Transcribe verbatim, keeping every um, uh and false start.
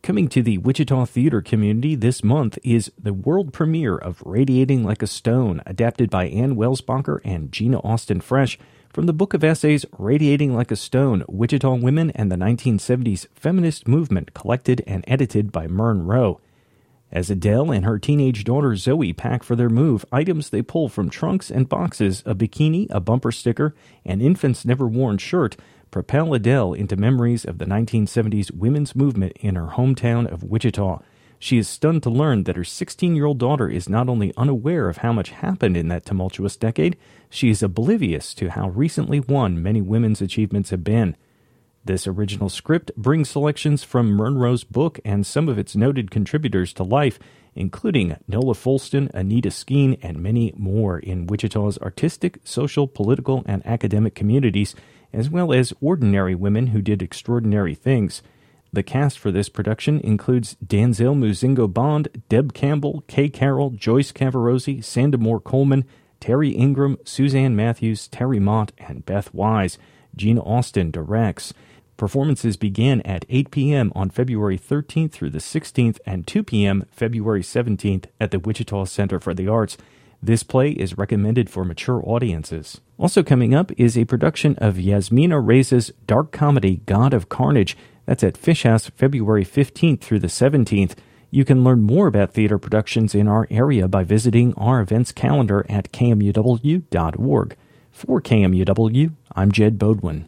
Coming to the Wichita theater community this month is the world premiere of Radiating Like a Stone, adapted by Ann Welsbacher and Gina Austin Fresh from the book of essays Radiating Like a Stone, Wichita Women and the nineteen seventies Feminist Movement, collected and edited by Mern Rowe. As Adele and her teenage daughter Zoe pack for their move, items they pull from trunks and boxes, a bikini, a bumper sticker, an infant's never-worn shirt, propel Adele into memories of the nineteen seventies women's movement in her hometown of Wichita. She is stunned to learn that her sixteen-year-old daughter is not only unaware of how much happened in that tumultuous decade, she is oblivious to how recently won many women's achievements have been. This original script brings selections from Mern Rowe's book and some of its noted contributors to life, including Nola Folston, Anita Skeen, and many more in Wichita's artistic, social, political, and academic communities, as well as ordinary women who did extraordinary things. The cast for this production includes Danzel Muzingo Bond, Deb Campbell, Kay Carroll, Joyce Cavarozzi, Sandamore Coleman, Terry Ingram, Suzanne Matthews, Terry Mott, and Beth Wise. Gina Austin directs. Performances began at eight p.m. on February thirteenth through the sixteenth and two p.m. February seventeenth at the Wichita Center for the Arts. This play is recommended for mature audiences. Also coming up is a production of Yasmina Reza's dark comedy God of Carnage. That's at Fish House February fifteenth through the seventeenth. You can learn more about theater productions in our area by visiting our events calendar at K M U W dot org. For K M U W, I'm Jed Bodwin.